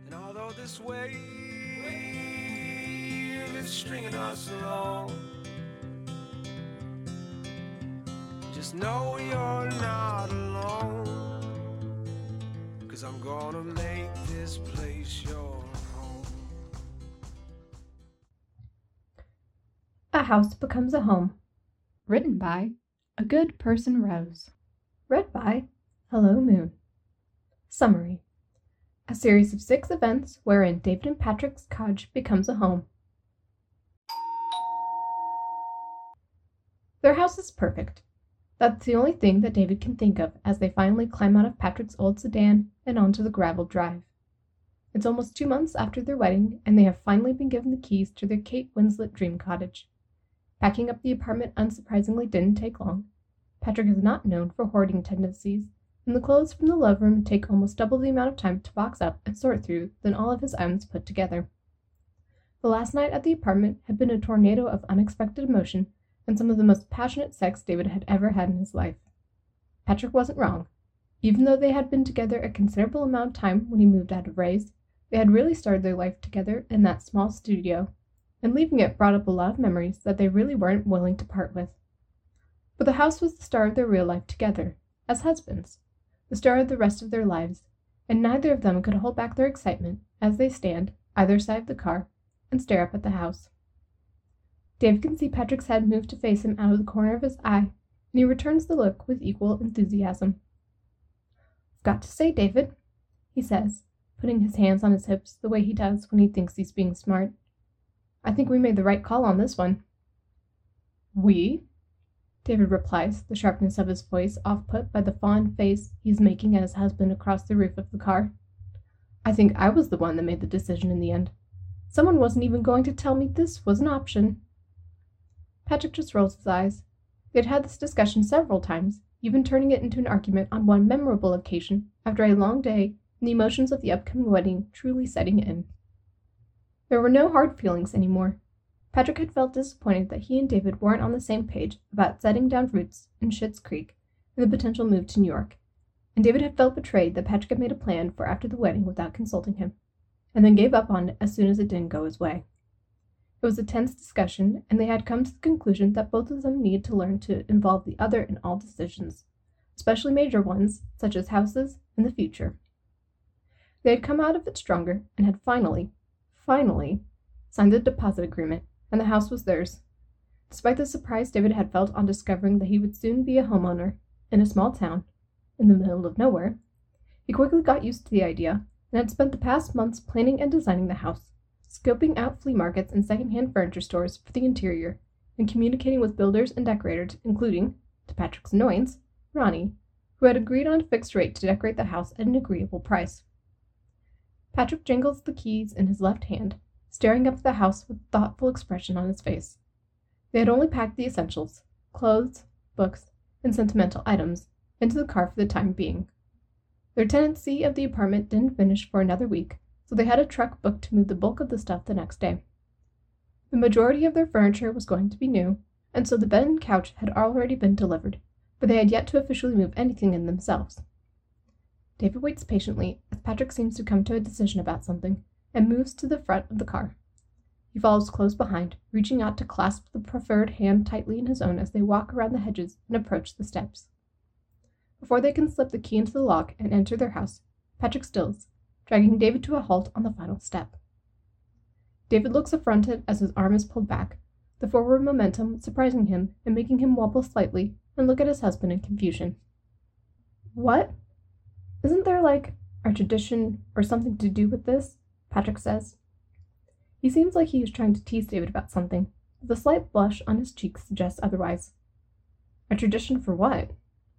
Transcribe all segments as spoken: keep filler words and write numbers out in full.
And although this wave is stringing us along, just know you're not alone, 'cause I'm gonna make this place your home. A House Becomes a Home. Written by A Good Person Rose. Read by Hello Moon. Summary. A series of six events wherein David and Patrick's cottage becomes a home. Their house is perfect. That's the only thing that David can think of as they finally climb out of Patrick's old sedan and onto the graveled drive. It's almost two months after their wedding, and they have finally been given the keys to their Kate Winslet dream cottage. Packing up the apartment unsurprisingly didn't take long. Patrick is not known for hoarding tendencies, and the clothes from the love room take almost double the amount of time to box up and sort through than all of his items put together. The last night at the apartment had been a tornado of unexpected emotion and some of the most passionate sex David had ever had in his life. Patrick wasn't wrong. Even though they had been together a considerable amount of time when he moved out of Ray's, they had really started their life together in that small studio, and leaving it brought up a lot of memories that they really weren't willing to part with. But the house was the star of their real life together, as husbands, the star of the rest of their lives, and neither of them could hold back their excitement as they stand, either side of the car, and stare up at the house. David can see Patrick's head move to face him out of the corner of his eye, and he returns the look with equal enthusiasm. "I've got to say, David," he says, putting his hands on his hips the way he does when he thinks he's being smart, "I think we made the right call on this one." "We?" David replies, the sharpness of his voice off-put by the fond face he's making at his husband across the roof of the car. "I think I was the one that made the decision in the end. Someone wasn't even going to tell me this was an option." Patrick just rolls his eyes. They had had this discussion several times, even turning it into an argument on one memorable occasion after a long day and the emotions of the upcoming wedding truly setting in. There were no hard feelings anymore. Patrick had felt disappointed that he and David weren't on the same page about setting down roots in Schitt's Creek and the potential move to New York, and David had felt betrayed that Patrick had made a plan for after the wedding without consulting him, and then gave up on it as soon as it didn't go his way. It was a tense discussion, and they had come to the conclusion that both of them needed to learn to involve the other in all decisions, especially major ones, such as houses and the future. They had come out of it stronger, and had finally, finally, signed the deposit agreement, and the house was theirs. Despite the surprise David had felt on discovering that he would soon be a homeowner in a small town, in the middle of nowhere, he quickly got used to the idea, and had spent the past months planning and designing the house, scoping out flea markets and second-hand furniture stores for the interior, and communicating with builders and decorators, including, to Patrick's annoyance, Ronnie, who had agreed on a fixed rate to decorate the house at an agreeable price. Patrick jingles the keys in his left hand, staring up at the house with a thoughtful expression on his face. They had only packed the essentials, clothes, books, and sentimental items, into the car for the time being. Their tenancy of the apartment didn't finish for another week, so they had a truck booked to move the bulk of the stuff the next day. The majority of their furniture was going to be new, and so the bed and couch had already been delivered, but they had yet to officially move anything in themselves. David waits patiently as Patrick seems to come to a decision about something, and moves to the front of the car. He follows close behind, reaching out to clasp the proffered hand tightly in his own as they walk around the hedges and approach the steps. Before they can slip the key into the lock and enter their house, Patrick stills, dragging David to a halt on the final step. David looks affronted as his arm is pulled back, the forward momentum surprising him and making him wobble slightly and look at his husband in confusion. "What? Isn't there, like, a tradition or something to do with this?" Patrick says. He seems like he is trying to tease David about something, but the slight blush on his cheek suggests otherwise. "A tradition for what?"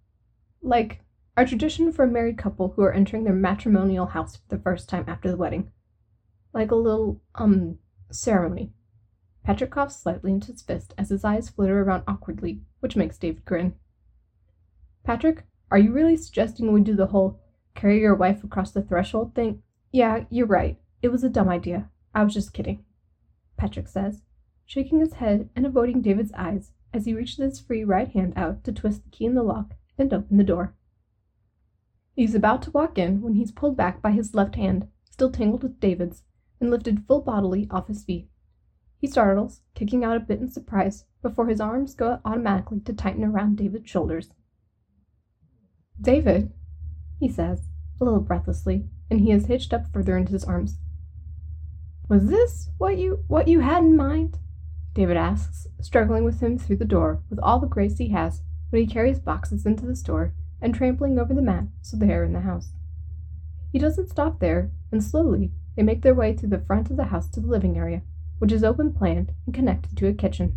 "Like, a tradition for a married couple who are entering their matrimonial house for the first time after the wedding. Like a little, um, ceremony." Patrick coughs slightly into his fist as his eyes flitter around awkwardly, which makes David grin. "Patrick, are you really suggesting we do the whole carry your wife across the threshold thing?" "Yeah, you're right. It was a dumb idea. I was just kidding," Patrick says, shaking his head and avoiding David's eyes as he reaches his free right hand out to twist the key in the lock and open the door. He's about to walk in when he's pulled back by his left hand, still tangled with David's, and lifted full bodily off his feet. He startles, kicking out a bit in surprise, before his arms go automatically to tighten around David's shoulders. "David," he says, a little breathlessly, and he is hitched up further into his arms. "Was this what you what you had in mind?" David asks, struggling with him through the door with all the grace he has when he carries boxes into the store and trampling over the mat so they are in the house. He doesn't stop there, and slowly they make their way through the front of the house to the living area, which is open-planned and connected to a kitchen.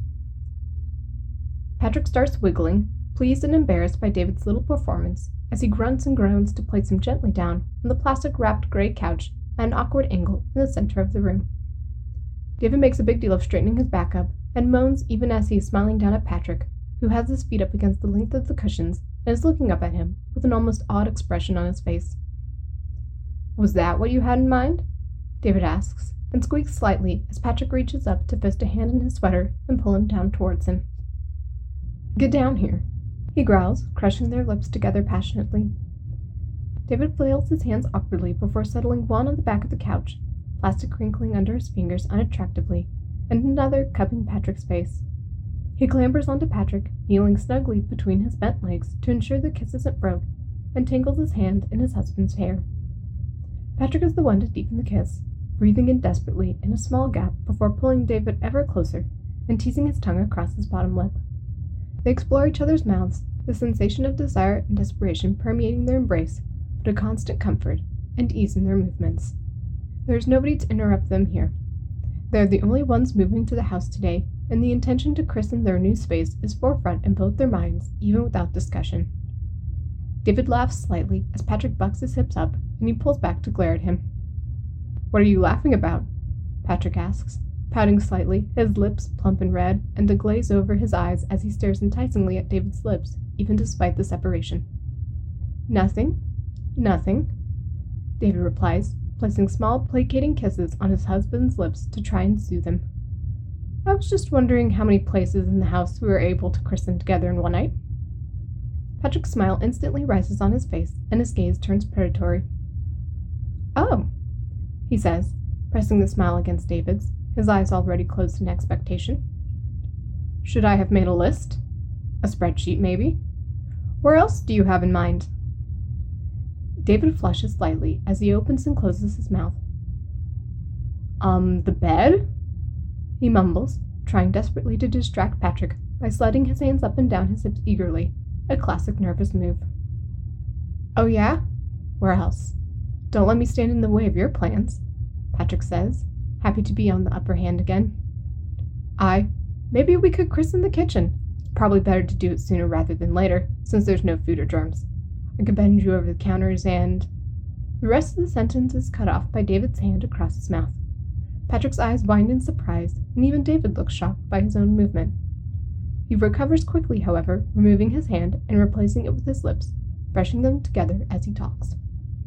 Patrick starts wiggling, pleased and embarrassed by David's little performance, as he grunts and groans to place him gently down on the plastic-wrapped gray couch at an awkward angle in the center of the room. David makes a big deal of straightening his back up, and moans even as he is smiling down at Patrick, who has his feet up against the length of the cushions and is looking up at him with an almost odd expression on his face. "Was that what you had in mind?" David asks, and squeaks slightly as Patrick reaches up to fist a hand in his sweater and pull him down towards him. "Get down here," he growls, crushing their lips together passionately. David flails his hands awkwardly before settling one on the back of the couch, plastic crinkling under his fingers unattractively, and another cupping Patrick's face. He clambers onto Patrick, kneeling snugly between his bent legs to ensure the kiss isn't broke, and tangles his hand in his husband's hair. Patrick is the one to deepen the kiss, breathing in desperately in a small gap before pulling David ever closer and teasing his tongue across his bottom lip. They explore each other's mouths, the sensation of desire and desperation permeating their embrace, but a constant comfort and ease in their movements. There is nobody to interrupt them here. They are the only ones moving to the house today, and the intention to christen their new space is forefront in both their minds, even without discussion. David laughs slightly as Patrick bucks his hips up, and he pulls back to glare at him. "What are you laughing about?" Patrick asks, pouting slightly, his lips plump and red, and a glaze over his eyes as he stares enticingly at David's lips, even despite the separation. "Nothing. Nothing," David replies, placing small placating kisses on his husband's lips to try and soothe him. "I was just wondering how many places in the house we were able to christen together in one night." Patrick's smile instantly rises on his face, and his gaze turns predatory. "Oh," he says, pressing the smile against David's, his eyes already closed in expectation. "Should I have made a list? A spreadsheet, maybe? Where else do you have in mind?" David flushes slightly as he opens and closes his mouth. Um, the bed?" he mumbles, trying desperately to distract Patrick by sliding his hands up and down his hips eagerly, a classic nervous move. "Oh yeah? Where else? Don't let me stand in the way of your plans," Patrick says, happy to be on the upper hand again. "I, maybe we could christen the kitchen. Probably better to do it sooner rather than later, since there's no food or germs. I could bend you over the counters and—" The rest of the sentence is cut off by David's hand across his mouth. Patrick's eyes wind in surprise, and even David looks shocked by his own movement. He recovers quickly, however, removing his hand and replacing it with his lips, brushing them together as he talks.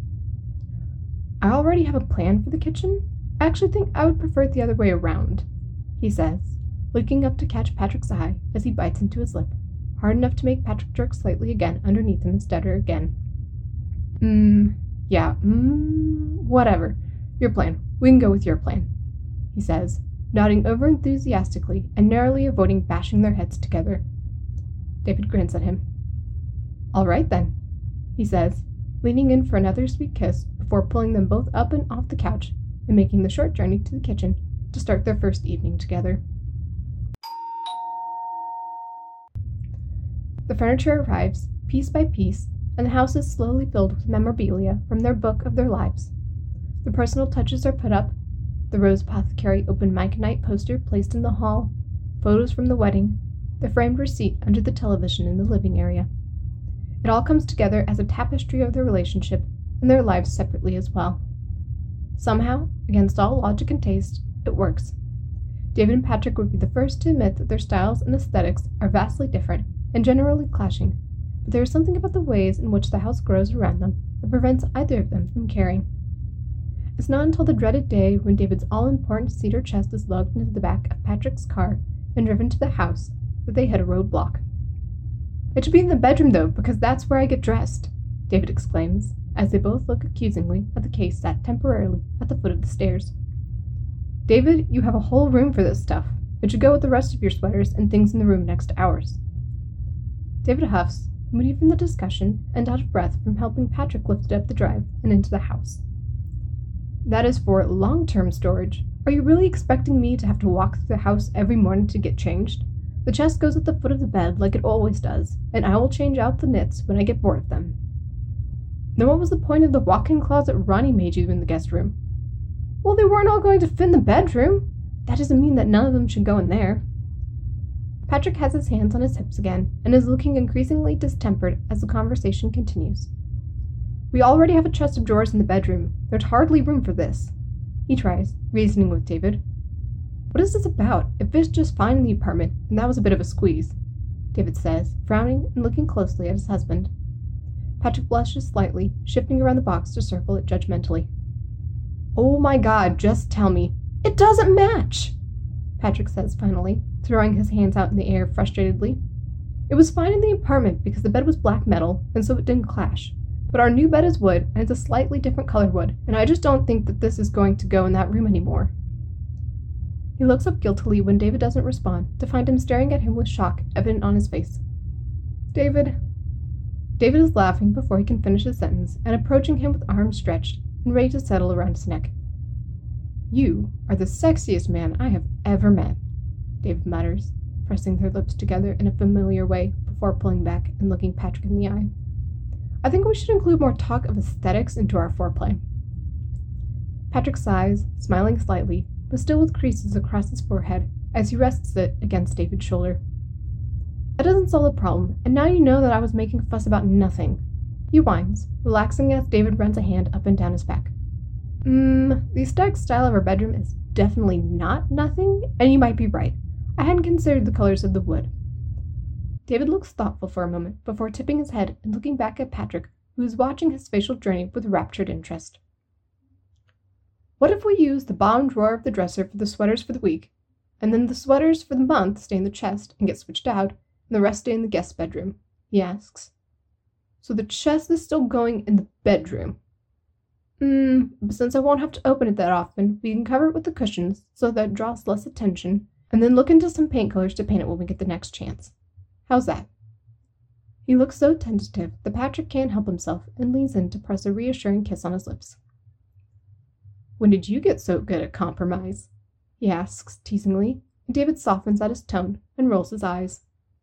"I already have a plan for the kitchen. I actually think I would prefer it the other way around," he says, looking up to catch Patrick's eye as he bites into his lip, hard enough to make Patrick jerk slightly again underneath him and stutter again. Mmm, yeah, mmm, whatever. Your plan. We can go with your plan," he says, nodding over enthusiastically and narrowly avoiding bashing their heads together. David grins at him. "All right, then," he says, leaning in for another sweet kiss before pulling them both up and off the couch and making the short journey to the kitchen to start their first evening together. The furniture arrives, piece by piece, and the house is slowly filled with memorabilia from their book of their lives. The personal touches are put up, the Rose Apothecary open mic night poster placed in the hall, photos from the wedding, the framed receipt under the television in the living area. It all comes together as a tapestry of their relationship and their lives separately as well. Somehow, against all logic and taste, it works. David and Patrick would be the first to admit that their styles and aesthetics are vastly different and generally clashing, but there is something about the ways in which the house grows around them that prevents either of them from caring. It's not until the dreaded day when David's all-important cedar chest is lugged into the back of Patrick's car and driven to the house that they hit a roadblock. "It should be in the bedroom, though, because that's where I get dressed," David exclaims, as they both look accusingly at the case sat temporarily at the foot of the stairs. David, you have a whole room for this stuff. It should go with the rest of your sweaters and things in the room next to ours. David huffs, moody from the discussion and out of breath from helping Patrick lift it up the drive and into the house. That is for long-term storage. Are you really expecting me to have to walk through the house every morning to get changed? The chest goes at the foot of the bed like it always does, and I will change out the knits when I get bored of them. Then what was the point of the walk-in closet Ronnie made you in the guest room? Well, they weren't all going to fit in the bedroom. That doesn't mean that none of them should go in there. Patrick has his hands on his hips again and is looking increasingly distempered as the conversation continues. We already have a chest of drawers in the bedroom. There's hardly room for this. He tries, reasoning with David. What is this about? It fits just fine in the apartment, and that was a bit of a squeeze, David says, frowning and looking closely at his husband. Patrick blushes slightly, shifting around the box to circle it judgmentally. Oh my God, just tell me. It doesn't match, Patrick says finally, throwing his hands out in the air frustratedly. It was fine in the apartment because the bed was black metal, and so it didn't clash. But our new bed is wood, and it's a slightly different color wood, and I just don't think that this is going to go in that room anymore. He looks up guiltily when David doesn't respond, to find him staring at him with shock evident on his face. David. David is laughing before he can finish his sentence, and approaching him with arms stretched and ready to settle around his neck. You are the sexiest man I have ever met, David mutters, pressing their lips together in a familiar way before pulling back and looking Patrick in the eye. I think we should include more talk of aesthetics into our foreplay. Patrick sighs, smiling slightly, but still with creases across his forehead as he rests it against David's shoulder. That doesn't solve the problem, and now you know that I was making a fuss about nothing. He whines, relaxing as David runs a hand up and down his back. Mmm, the aesthetic style of our bedroom is definitely not nothing, and you might be right. I hadn't considered the colors of the wood. David looks thoughtful for a moment before tipping his head and looking back at Patrick, who is watching his facial journey with raptured interest. What if we use the bottom drawer of the dresser for the sweaters for the week, and then the sweaters for the month stay in the chest and get switched out, and the rest stay in the guest bedroom? He asks. So the chest is still going in the bedroom. Hmm, but since I won't have to open it that often, we can cover it with the cushions so that it draws less attention, and then look into some paint colors to paint it when we get the next chance. How's that? He looks so tentative that Patrick can't help himself and leans in to press a reassuring kiss on his lips. When did you get so good at compromise? He asks teasingly, and David softens at his tone and rolls his eyes.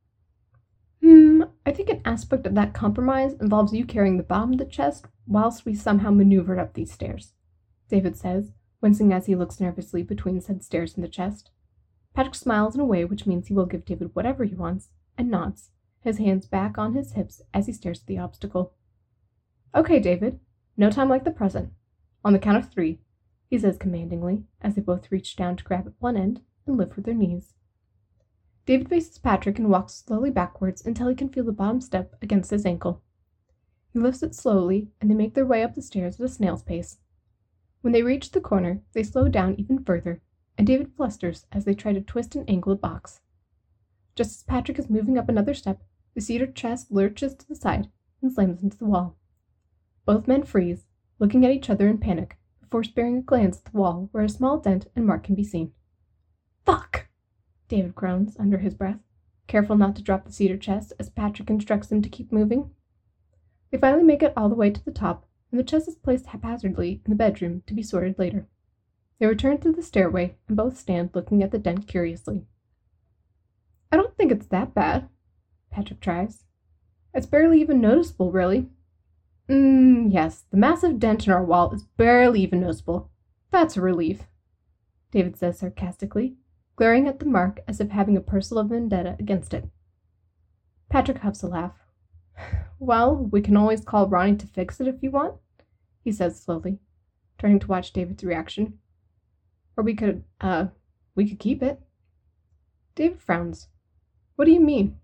Hmm, I think an aspect of that compromise involves you carrying the bottom of the chest whilst we somehow maneuvered up these stairs, David says, wincing as he looks nervously between said stairs and the chest. Patrick smiles in a way which means he will give David whatever he wants, and nods, his hands back on his hips as he stares at the obstacle. Okay, David, no time like the present. On the count of three, he says commandingly, as they both reach down to grab at one end and lift with their knees. David faces Patrick and walks slowly backwards until he can feel the bottom step against his ankle. He lifts it slowly, and they make their way up the stairs at a snail's pace. When they reach the corner, they slow down even further, and David flusters as they try to twist and angle the box. Just as Patrick is moving up another step, the cedar chest lurches to the side and slams into the wall. Both men freeze, looking at each other in panic, before sparing a glance at the wall where a small dent and mark can be seen. Fuck! David groans under his breath, careful not to drop the cedar chest as Patrick instructs him to keep moving. They finally make it all the way to the top, and the chest is placed haphazardly in the bedroom to be sorted later. They return to the stairway and both stand looking at the dent curiously. I don't think it's that bad, Patrick tries. It's barely even noticeable, really. Mmm, yes, the massive dent in our wall is barely even noticeable. That's a relief, David says sarcastically, glaring at the mark as if having a personal vendetta against it. Patrick huffs a laugh. Well, we can always call Ronnie to fix it if you want, he says slowly, turning to watch David's reaction. Or we could, uh, we could keep it. David frowns. What do you mean?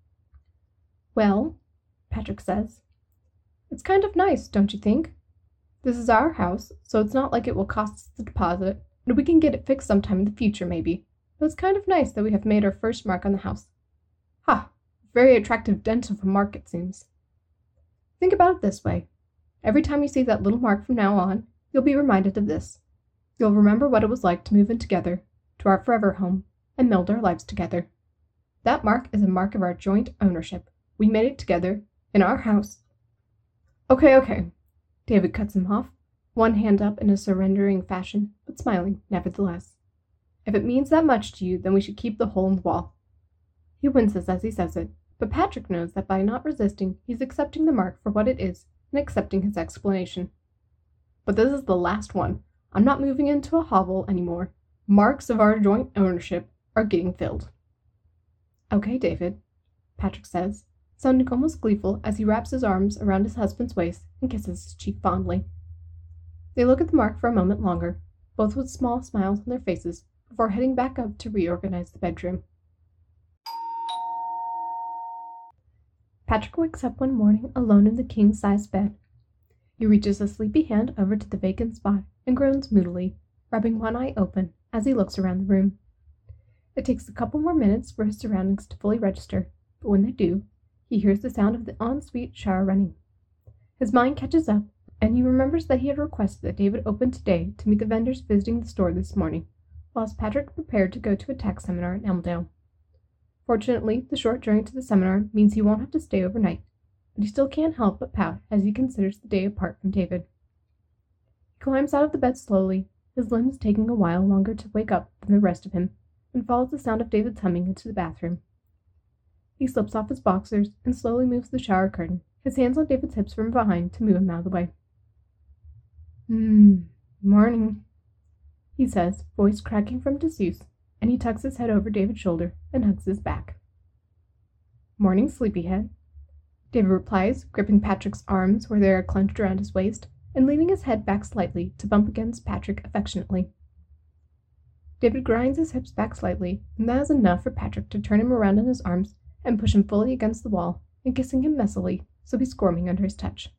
Well, Patrick says, it's kind of nice, don't you think? This is our house, so it's not like it will cost us the deposit, and we can get it fixed sometime in the future, maybe. But it's kind of nice that we have made our first mark on the house. Ha! Very attractive dent of a mark, it seems. Think about it this way. Every time you see that little mark from now on, you'll be reminded of this. You'll remember what it was like to move in together, to our forever home, and meld our lives together. That mark is a mark of our joint ownership. We made it together, in our house. Okay, okay, David cuts him off, one hand up in a surrendering fashion, but smiling, nevertheless. If it means that much to you, then we should keep the hole in the wall. He winces as he says it, but Patrick knows that by not resisting, he's accepting the mark for what it is and accepting his explanation. But this is the last one. I'm not moving into a hovel anymore. Marks of our joint ownership are getting filled. Okay, David, Patrick says, sounding almost gleeful as he wraps his arms around his husband's waist and kisses his cheek fondly. They look at the mark for a moment longer, both with small smiles on their faces, before heading back up to reorganize the bedroom. Patrick wakes up one morning alone in the king-size bed. He reaches a sleepy hand over to the vacant spot and groans moodily, rubbing one eye open as he looks around the room. It takes a couple more minutes for his surroundings to fully register, but when they do, he hears the sound of the ensuite shower running. His mind catches up, and he remembers that he had requested that David open today to meet the vendors visiting the store this morning, whilst Patrick prepared to go to a tax seminar in Elmdale. Fortunately, the short journey to the seminar means he won't have to stay overnight, but he still can't help but pout as he considers the day apart from David. He climbs out of the bed slowly, his limbs taking a while longer to wake up than the rest of him, and follows the sound of David's humming into the bathroom. He slips off his boxers and slowly moves the shower curtain, his hands on David's hips from behind to move him out of the way. Hmm, morning, he says, voice cracking from disuse, and he tucks his head over David's shoulder and hugs his back. Morning, sleepyhead, David replies, gripping Patrick's arms where they are clenched around his waist, and leaning his head back slightly to bump against Patrick affectionately. David grinds his hips back slightly, and that is enough for Patrick to turn him around in his arms and push him fully against the wall, and kissing him messily, so he's squirming under his touch.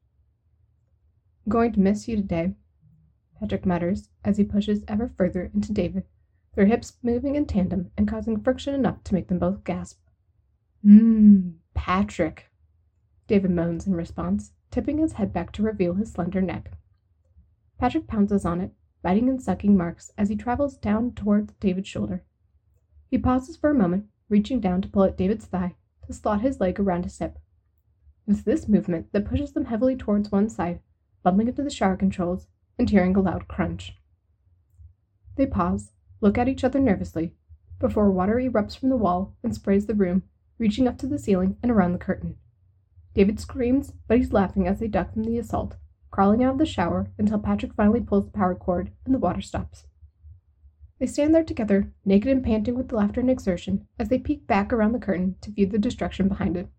I'm going to miss you today, Patrick mutters as he pushes ever further into David, their hips moving in tandem and causing friction enough to make them both gasp. Mmm, Patrick, David moans in response, tipping his head back to reveal his slender neck. Patrick pounces on it, biting and sucking marks as he travels down toward David's shoulder. He pauses for a moment, reaching down to pull at David's thigh to slot his leg around his hip. It's this movement that pushes them heavily towards one side, bumping into the shower controls and hearing a loud crunch. They pause, look at each other nervously, before water erupts from the wall and sprays the room, reaching up to the ceiling and around the curtain. David screams, but he's laughing as they duck from the assault, crawling out of the shower until Patrick finally pulls the power cord and the water stops. They stand there together, naked and panting with laughter and exertion, as they peek back around the curtain to view the destruction behind it.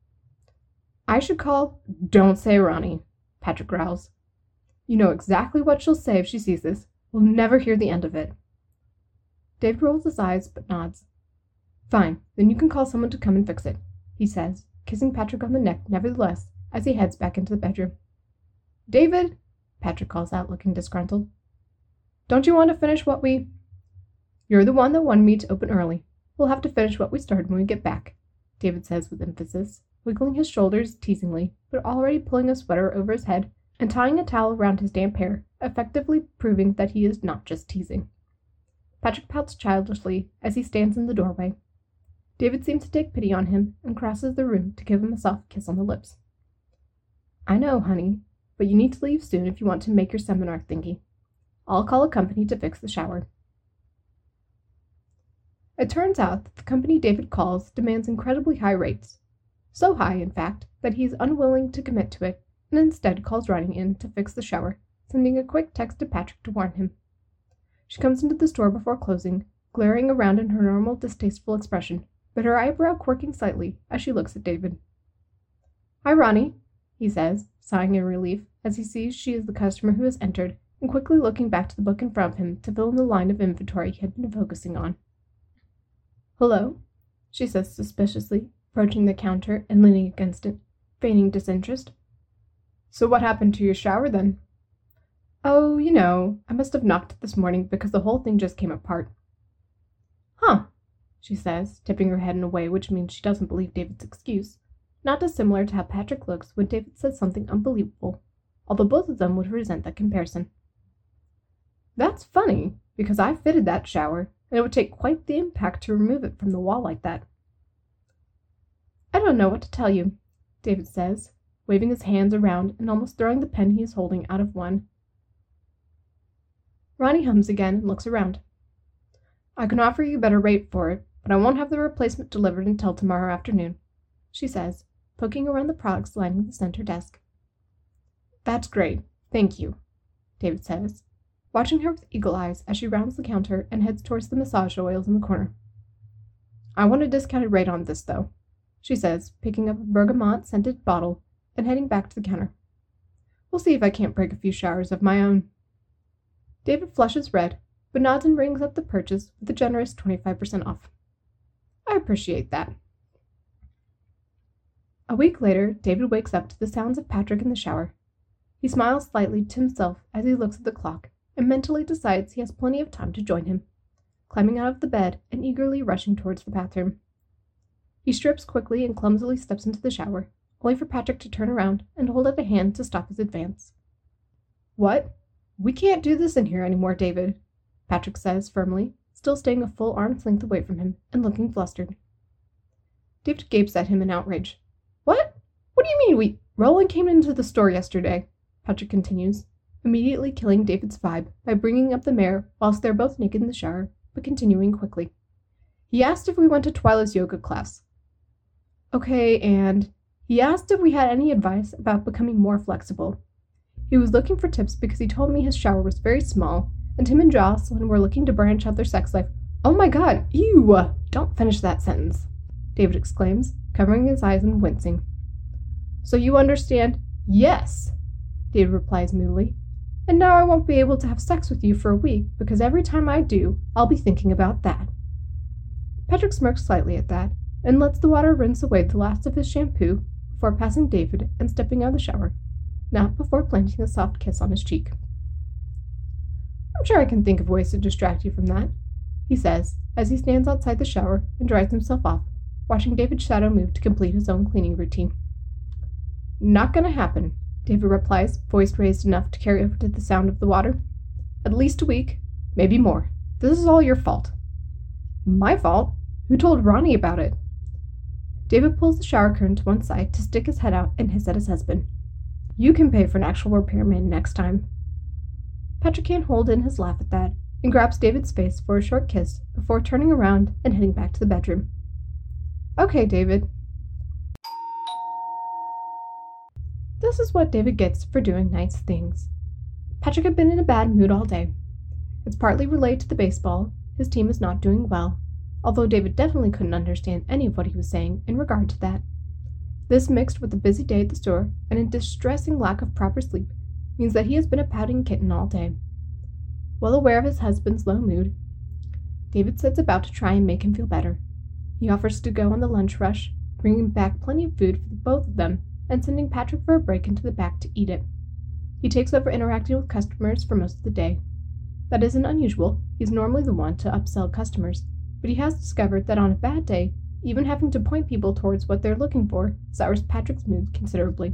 I should call— Don't say Ronnie, Patrick growls. You know exactly what she'll say if she sees this. We'll never hear the end of it. David rolls his eyes, but nods. Fine, then you can call someone to come and fix it, he says, kissing Patrick on the neck nevertheless, as he heads back into the bedroom. David, Patrick calls out, looking disgruntled. Don't you want to finish what we— You're the one that wanted me to open early. We'll have to finish what we started when we get back, David says with emphasis, wiggling his shoulders teasingly, but already pulling a sweater over his head and tying a towel around his damp hair, effectively proving that he is not just teasing. Patrick pouts childishly as he stands in the doorway. David seems to take pity on him and crosses the room to give him a soft kiss on the lips. I know, honey, but you need to leave soon if you want to make your seminar thingy. I'll call a company to fix the shower. It turns out that the company David calls demands incredibly high rates. So high, in fact, that he is unwilling to commit to it and instead calls Ronnie in to fix the shower, sending a quick text to Patrick to warn him. She comes into the store before closing, glaring around in her normal distasteful expression, but her eyebrow quirking slightly as she looks at David. Hi, Ronnie, he says, sighing in relief as he sees she is the customer who has entered, and quickly looking back to the book in front of him to fill in the line of inventory he had been focusing on. Hello, she says suspiciously, approaching the counter and leaning against it, feigning disinterest. So what happened to your shower, then? Oh, you know, I must have knocked it this morning because the whole thing just came apart. Huh, she says, tipping her head in a way which means she doesn't believe David's excuse, not dissimilar to how Patrick looks when David says something unbelievable, although both of them would resent that comparison. That's funny, because I fitted that shower, and it would take quite the impact to remove it from the wall like that. I don't know what to tell you, David says, waving his hands around and almost throwing the pen he is holding out of one. Ronnie hums again and looks around. I can offer you a better rate for it, but I won't have the replacement delivered until tomorrow afternoon, she says, poking around the products lining the center desk. That's great, thank you, David says, watching her with eagle eyes as she rounds the counter and heads towards the massage oils in the corner. I want a discounted rate on this, though, she says, picking up a bergamot-scented bottle and heading back to the counter. We'll see if I can't break a few showers of my own. David flushes red, but nods and rings up the purchase with a generous twenty-five percent off. I appreciate that. A week later, David wakes up to the sounds of Patrick in the shower. He smiles slightly to himself as he looks at the clock and mentally decides he has plenty of time to join him, climbing out of the bed and eagerly rushing towards the bathroom. He strips quickly and clumsily steps into the shower, only for Patrick to turn around and hold out a hand to stop his advance. What? We can't do this in here anymore, David, Patrick says firmly, still staying a full arm's length away from him and looking flustered. David gapes at him in outrage. What? What do you mean we... Roland came into the store yesterday, Patrick continues, immediately killing David's vibe by bringing up the mare whilst they're both naked in the shower, but continuing quickly. He asked if we went to Twyla's yoga class. Okay, and he asked if we had any advice about becoming more flexible. He was looking for tips because he told me his shower was very small, and him and Jocelyn were looking to branch out their sex life. Oh my god, ew! Don't finish that sentence, David exclaims, covering his eyes and wincing. So you understand? Yes, David replies moodily. And now I won't be able to have sex with you for a week because every time I do, I'll be thinking about that. Patrick smirks slightly at that and lets the water rinse away the last of his shampoo before passing David and stepping out of the shower, not before planting a soft kiss on his cheek. I'm sure I can think of ways to distract you from that, he says as he stands outside the shower and dries himself off, watching David's shadow move to complete his own cleaning routine. Not gonna happen, David replies, voice raised enough to carry over to the sound of the water. At least a week, maybe more. This is all your fault. My fault? Who told Ronnie about it? David pulls the shower curtain to one side to stick his head out and hiss at his husband. You can pay for an actual repairman next time. Patrick can't hold in his laugh at that and grabs David's face for a short kiss before turning around and heading back to the bedroom. Okay, David. This is what David gets for doing nice things. Patrick had been in a bad mood all day. It's partly related to the baseball. His team is not doing well, although David definitely couldn't understand any of what he was saying in regard to that. This, mixed with a busy day at the store and a distressing lack of proper sleep, means that he has been a pouting kitten all day. Well aware of his husband's low mood, David sets about to try and make him feel better. He offers to go on the lunch rush, bringing back plenty of food for the both of them and sending Patrick for a break into the back to eat it. He takes over interacting with customers for most of the day. That isn't unusual. He's normally the one to upsell customers, but he has discovered that on a bad day, even having to point people towards what they're looking for sours Patrick's mood considerably.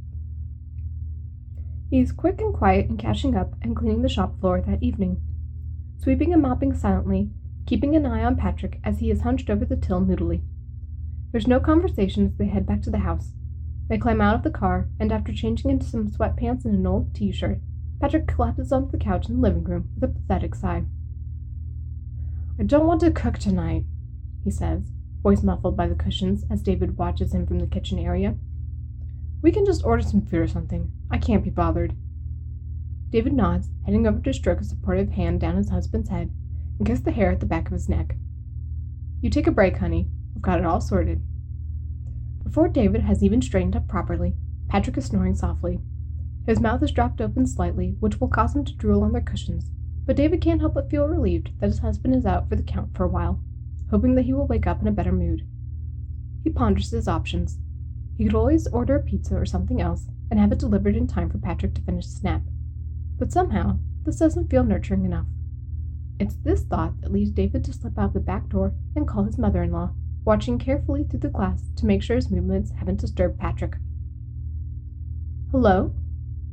He's quick and quiet in catching up and cleaning the shop floor that evening, sweeping and mopping silently, keeping an eye on Patrick as he is hunched over the till moodily. There's no conversation as they head back to the house. They climb out of the car, and after changing into some sweatpants and an old t-shirt, Patrick collapses onto the couch in the living room with a pathetic sigh. I don't want to cook tonight, he says, voice muffled by the cushions as David watches him from the kitchen area. We can just order some food or something. I can't be bothered. David nods, heading over to stroke a supportive hand down his husband's head and kiss the hair at the back of his neck. You take a break, honey. I've got it all sorted. Before David has even straightened up properly, Patrick is snoring softly. His mouth is dropped open slightly, which will cause him to drool on their cushions, but David can't help but feel relieved that his husband is out for the count for a while, hoping that he will wake up in a better mood. He ponders his options. He could always order a pizza or something else and have it delivered in time for Patrick to finish his nap. But somehow, this doesn't feel nurturing enough. It's this thought that leads David to slip out the back door and call his mother-in-law, watching carefully through the glass to make sure his movements haven't disturbed Patrick. Hello?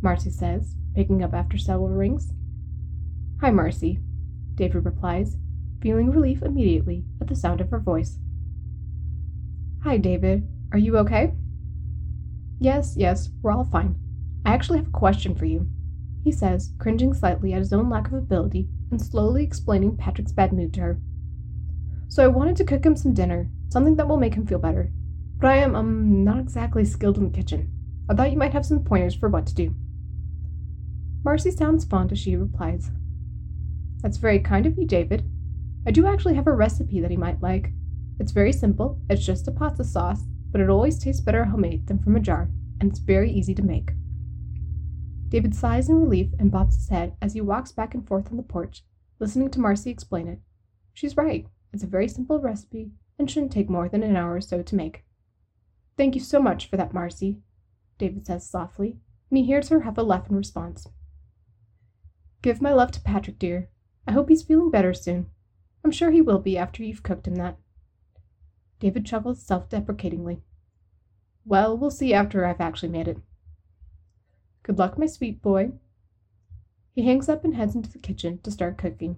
Marcy says, picking up after several rings. Hi, Marcy, David replies, feeling relief immediately at the sound of her voice. Hi, David. Are you okay? Yes, yes, we're all fine. I actually have a question for you, he says, cringing slightly at his own lack of ability and slowly explaining Patrick's bad mood to her. So I wanted to cook him some dinner, something that will make him feel better. But I am, um, not exactly skilled in the kitchen. I thought you might have some pointers for what to do. Marcy sounds fond as she replies, That's very kind of you, David. I do actually have a recipe that he might like. It's very simple, it's just a pasta sauce, but it always tastes better homemade than from a jar, and it's very easy to make. David sighs in relief and bobs his head as he walks back and forth on the porch, listening to Marcy explain it. She's right, it's a very simple recipe, and shouldn't take more than an hour or so to make. Thank you so much for that, Marcy, David says softly, and he hears her have a laugh in response. Give my love to Patrick, dear. I hope he's feeling better soon. I'm sure he will be after you've cooked him that. David chuckles self-deprecatingly. Well, we'll see after I've actually made it. Good luck, my sweet boy. He hangs up and heads into the kitchen to start cooking.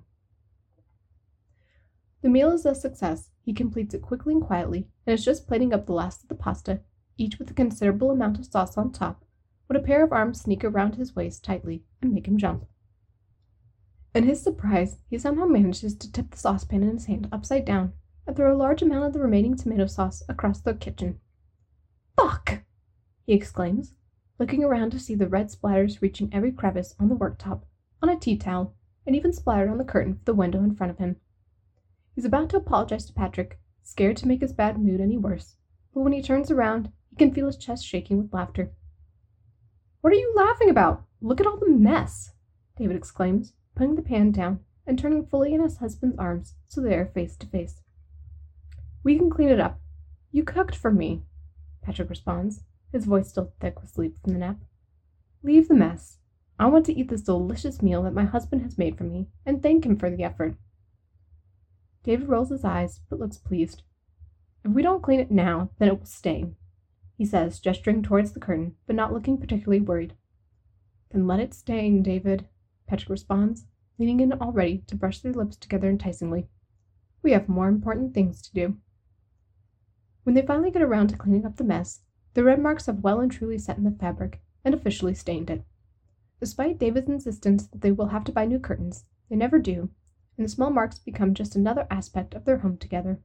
The meal is a success. He completes it quickly and quietly, and is just plating up the last of the pasta, each with a considerable amount of sauce on top, when a pair of arms sneak around his waist tightly and make him jump. In his surprise, he somehow manages to tip the saucepan in his hand upside down and throw a large amount of the remaining tomato sauce across the kitchen. Fuck! He exclaims, looking around to see the red splatters reaching every crevice on the worktop, on a tea towel, and even splattered on the curtain of the window in front of him. He's about to apologize to Patrick, scared to make his bad mood any worse, but when he turns around, he can feel his chest shaking with laughter. What are you laughing about? Look at all the mess, David exclaims, putting the pan down and turning fully in his husband's arms so they are face to face. We can clean it up. You cooked for me, Patrick responds, his voice still thick with sleep from the nap. Leave the mess. I want to eat this delicious meal that my husband has made for me and thank him for the effort. David rolls his eyes but looks pleased. If we don't clean it now, then it will stain, he says, gesturing towards the curtain, but not looking particularly worried. Then let it stain, David, Patrick responds, leaning in already to brush their lips together enticingly. We have more important things to do. When they finally get around to cleaning up the mess, the red marks have well and truly set in the fabric and officially stained it. Despite David's insistence that they will have to buy new curtains, they never do, and the small marks become just another aspect of their home together.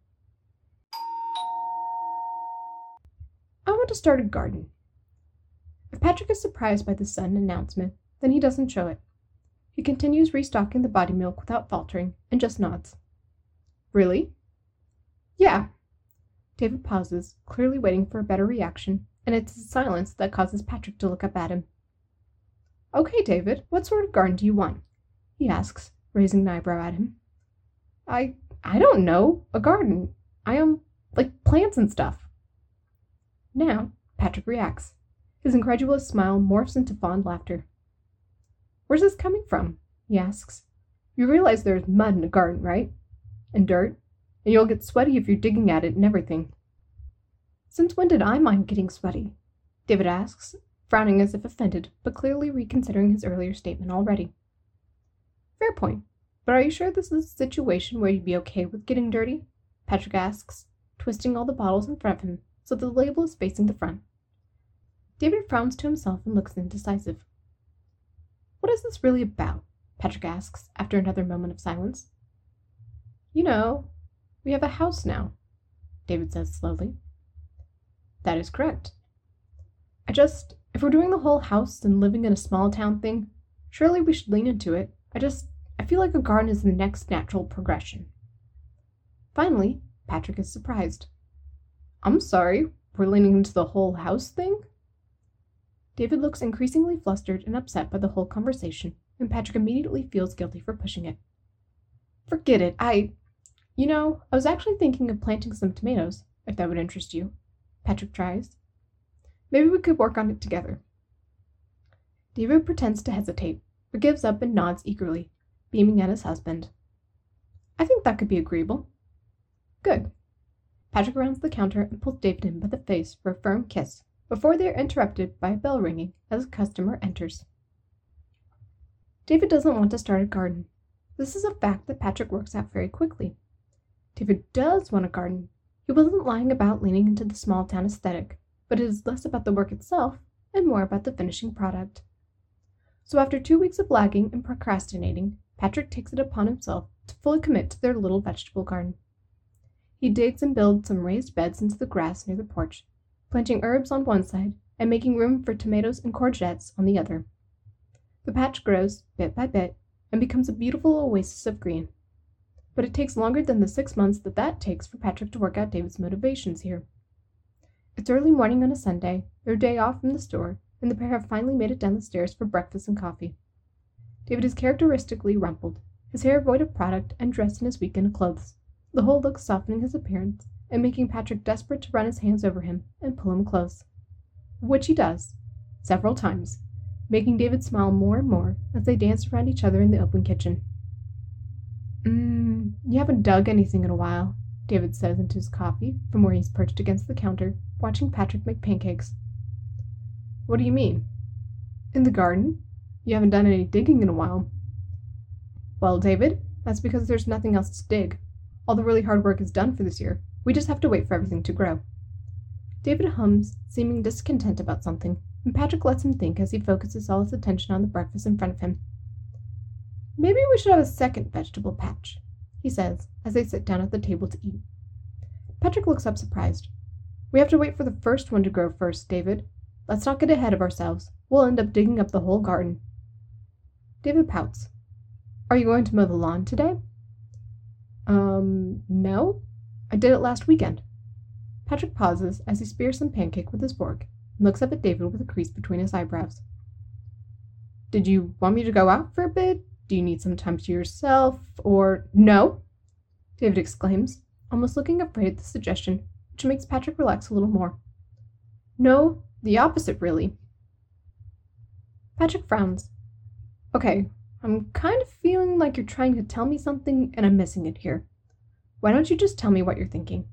I want to start a garden. If Patrick is surprised by this sudden announcement, then he doesn't show it. He continues restocking the body milk without faltering and just nods. Really? Yeah. David pauses, clearly waiting for a better reaction, and it's his silence that causes Patrick to look up at him. Okay, David, what sort of garden do you want? He asks, raising an eyebrow at him. I I don't know. A garden. I am, like, plants and stuff. Now, Patrick reacts. His incredulous smile morphs into fond laughter. Where's this coming from? He asks. You realize there's mud in a garden, right? And dirt? And you'll get sweaty if you're digging at it and everything. Since when did I mind getting sweaty? David asks, frowning as if offended, but clearly reconsidering his earlier statement already. Fair point. But are you sure this is a situation where you'd be okay with getting dirty? Patrick asks, twisting all the bottles in front of him so the label is facing the front. David frowns to himself and looks indecisive. What is this really about? Patrick asks, after another moment of silence. You know, we have a house now, David says slowly. That is correct. I just, if we're doing the whole house and living in a small town thing, surely we should lean into it. I just, I feel like a garden is the next natural progression. Finally, Patrick is surprised. I'm sorry, we're leaning into the whole house thing? David looks increasingly flustered and upset by the whole conversation, and Patrick immediately feels guilty for pushing it. Forget it, I... You know, I was actually thinking of planting some tomatoes, if that would interest you. Patrick tries. Maybe we could work on it together. David pretends to hesitate, but gives up and nods eagerly, beaming at his husband. I think that could be agreeable. Good. Patrick rounds the counter and pulls David in by the face for a firm kiss, before they are interrupted by a bell ringing as a customer enters. David doesn't want to start a garden. This is a fact that Patrick works out very quickly. David does want a garden. He wasn't lying about leaning into the small town aesthetic, but it is less about the work itself and more about the finishing product. So after two weeks of lagging and procrastinating, Patrick takes it upon himself to fully commit to their little vegetable garden. He digs and builds some raised beds into the grass near the porch, planting herbs on one side and making room for tomatoes and courgettes on the other. The patch grows, bit by bit, and becomes a beautiful oasis of green. But it takes longer than the six months that that takes for Patrick to work out David's motivations here. It's early morning on a Sunday, their day off from the store, and the pair have finally made it down the stairs for breakfast and coffee. David is characteristically rumpled, his hair void of product and dressed in his weekend clothes, the whole look softening his appearance and making Patrick desperate to run his hands over him and pull him close. Which he does, several times, making David smile more and more as they dance around each other in the open kitchen. Mmm, you haven't dug anything in a while, David says into his coffee from where he's perched against the counter, watching Patrick make pancakes. What do you mean? In the garden? You haven't done any digging in a while. Well, David, that's because there's nothing else to dig. All the really hard work is done for this year. We just have to wait for everything to grow. David hums, seeming discontent about something, and Patrick lets him think as he focuses all his attention on the breakfast in front of him. Maybe we should have a second vegetable patch, he says, as they sit down at the table to eat. Patrick looks up surprised. We have to wait for the first one to grow first, David. Let's not get ahead of ourselves. We'll end up digging up the whole garden. David pouts. Are you going to mow the lawn today? Um, no. I did it last weekend. Patrick pauses as he spears some pancake with his fork and looks up at David with a crease between his eyebrows. Did you want me to go out for a bit? Do you need some time to yourself, or— No! David exclaims, almost looking afraid at the suggestion, which makes Patrick relax a little more. No, the opposite, really. Patrick frowns. Okay, I'm kind of feeling like you're trying to tell me something and I'm missing it here. Why don't you just tell me what you're thinking?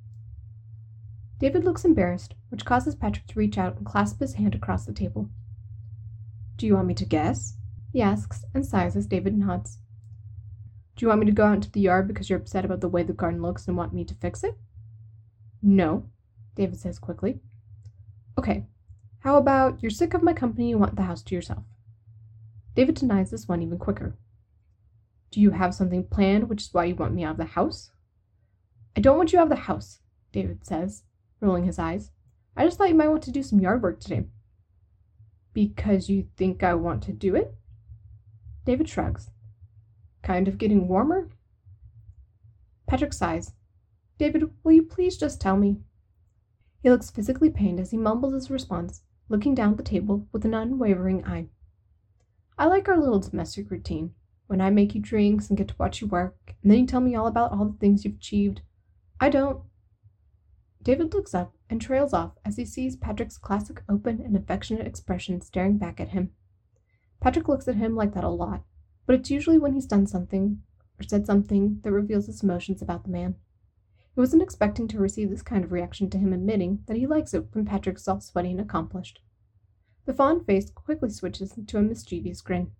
David looks embarrassed, which causes Patrick to reach out and clasp his hand across the table. Do you want me to guess? He asks and sighs as David nods. Do you want me to go out into the yard because you're upset about the way the garden looks and want me to fix it? No, David says quickly. Okay, how about you're sick of my company and want the house to yourself? David denies this one even quicker. Do you have something planned, which is why you want me out of the house? I don't want you out of the house, David says, rolling his eyes. I just thought you might want to do some yard work today. Because you think I want to do it? David shrugs. Kind of getting warmer? Patrick sighs. David, will you please just tell me? He looks physically pained as he mumbles his response, looking down at the table with an unwavering eye. I like our little domestic routine, when I make you drinks and get to watch you work, and then you tell me all about all the things you've achieved. I don't. David looks up and trails off as he sees Patrick's classic open and affectionate expression staring back at him. Patrick looks at him like that a lot, but it's usually when he's done something or said something that reveals his emotions about the man. He wasn't expecting to receive this kind of reaction to him admitting that he likes it when Patrick's all sweaty and accomplished. The fond face quickly switches into a mischievous grin.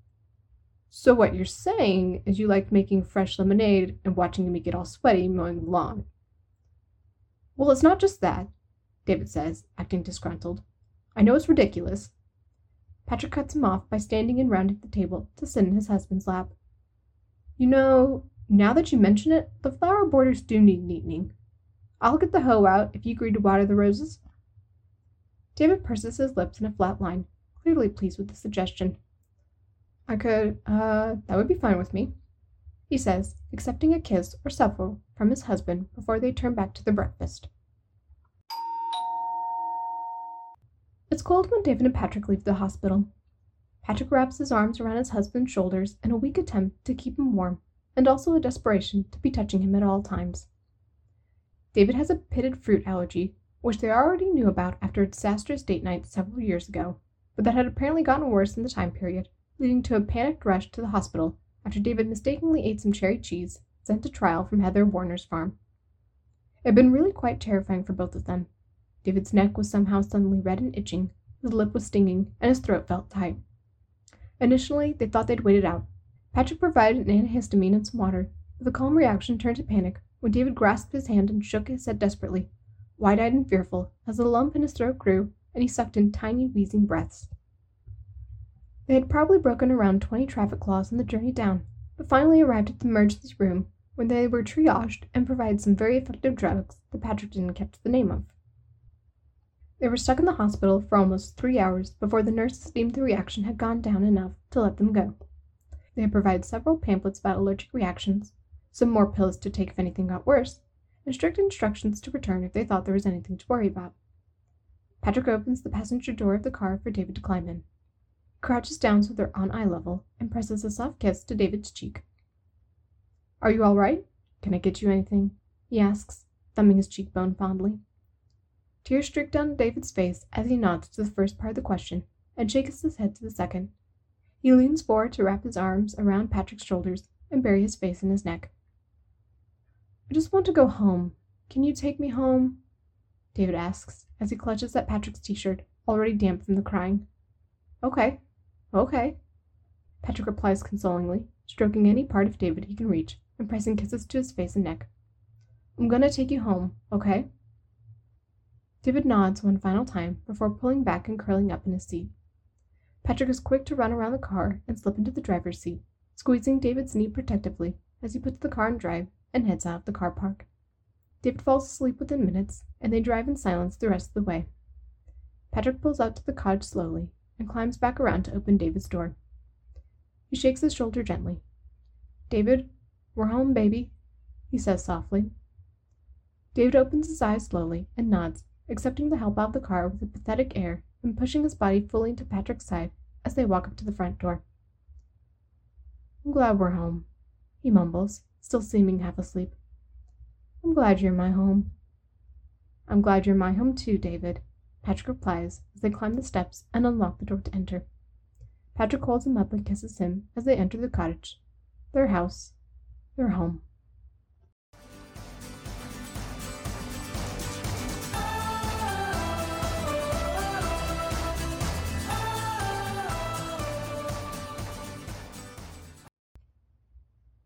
So what you're saying is you liked making fresh lemonade and watching me get all sweaty mowing the lawn. Well, it's not just that, David says, acting disgruntled. I know it's ridiculous. Patrick cuts him off by standing and rounding the table to sit in his husband's lap. You know, now that you mention it, the flower borders do need neatening. I'll get the hoe out if you agree to water the roses. David purses his lips in a flat line, clearly pleased with the suggestion. I could, uh, that would be fine with me, he says, accepting a kiss or several from his husband before they turn back to their breakfast. It's cold when David and Patrick leave the hospital. Patrick wraps his arms around his husband's shoulders in a weak attempt to keep him warm, and also a desperation to be touching him at all times. David has a pitted fruit allergy, which they already knew about after a disastrous date night several years ago, but that had apparently gotten worse in the time period, leading to a panicked rush to the hospital after David mistakenly ate some cherry cheese sent to trial from Heather Warner's farm. It had been really quite terrifying for both of them. David's neck was somehow suddenly red and itching, his lip was stinging, and his throat felt tight. Initially, they thought they'd wait it out. Patrick provided an antihistamine and some water, but the calm reaction turned to panic when David grasped his hand and shook his head desperately, wide-eyed and fearful, as the lump in his throat grew and he sucked in tiny, wheezing breaths. They had probably broken around twenty traffic laws on the journey down, but finally arrived at the emergency room when they were triaged and provided some very effective drugs that Patrick didn't catch the name of. They were stuck in the hospital for almost three hours before the nurses deemed the reaction had gone down enough to let them go. They had provided several pamphlets about allergic reactions, some more pills to take if anything got worse, and strict instructions to return if they thought there was anything to worry about. Patrick opens the passenger door of the car for David to climb in. He crouches down so they're on eye level and presses a soft kiss to David's cheek. "Are you all right? Can I get you anything?" he asks, thumbing his cheekbone fondly. Tears streak down David's face as he nods to the first part of the question and shakes his head to the second. He leans forward to wrap his arms around Patrick's shoulders and bury his face in his neck. "I just want to go home. Can you take me home?" David asks as he clutches at Patrick's t-shirt, already damp from the crying. "Okay, okay," Patrick replies consolingly, stroking any part of David he can reach and pressing kisses to his face and neck. "I'm gonna take you home, okay?" David nods one final time before pulling back and curling up in his seat. Patrick is quick to run around the car and slip into the driver's seat, squeezing David's knee protectively as he puts the car in drive and heads out of the car park. David falls asleep within minutes, and they drive in silence the rest of the way. Patrick pulls out to the cottage slowly and climbs back around to open David's door. He shakes his shoulder gently. "David, we're home, baby," he says softly. David opens his eyes slowly and nods, accepting the help out of the car with a pathetic air and pushing his body fully into Patrick's side as they walk up to the front door. "I'm glad we're home," he mumbles, still seeming half asleep. "I'm glad you're my home." "I'm glad you're my home too, David," Patrick replies as they climb the steps and unlock the door to enter. Patrick holds him up and kisses him as they enter the cottage, their house, their home.